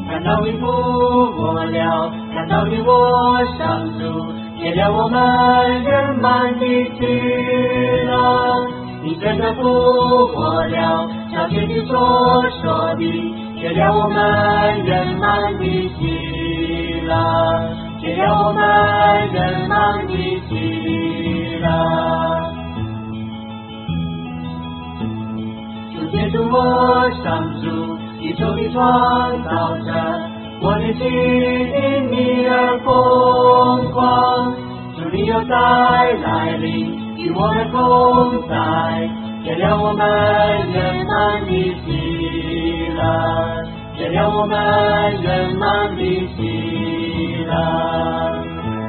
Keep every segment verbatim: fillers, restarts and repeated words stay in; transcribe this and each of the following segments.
感到你复活了，感到你我上主，给了我们圆满的喜乐。你真的复活了，超越你所说的，给了我们圆满的喜乐，给了我们圆满的喜乐。主接住我上主，宇宙的创造者，我的心因你而疯狂。主你又再来临，与我们同在，给了我们圆满的喜乐，给了我们圆满的喜乐。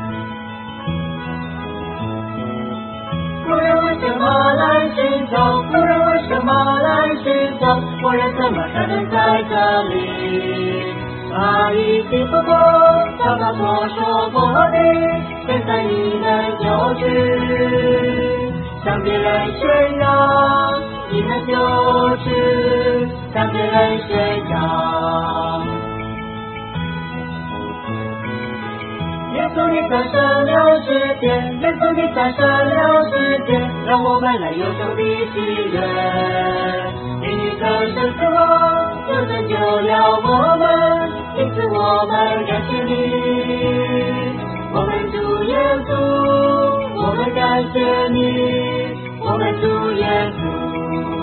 古人为什么来寻找？古人为什么来寻找？我人怎么可能在这里？他已经复活，照他所说过的，现在你们就去向别人宣扬，你们就去向别人宣扬。耶稣你战胜了世界，耶稣你战胜了世界，让我们来忧愁的喜悦。因你的生死亡，就拯救了我们，因此我们感谢你。我们主耶稣，我们感谢你，我们主耶稣。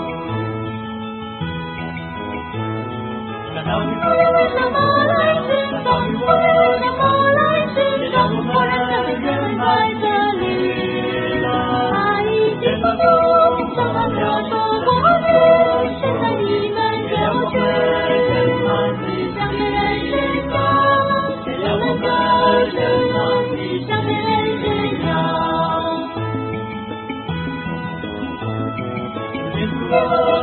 感到你为什么来寻找？我们为什么来寻找？我人的人在这里，他已经复活，照他所说过的，现在你们就去向别人宣扬，给了我们圆满的向别人宣扬。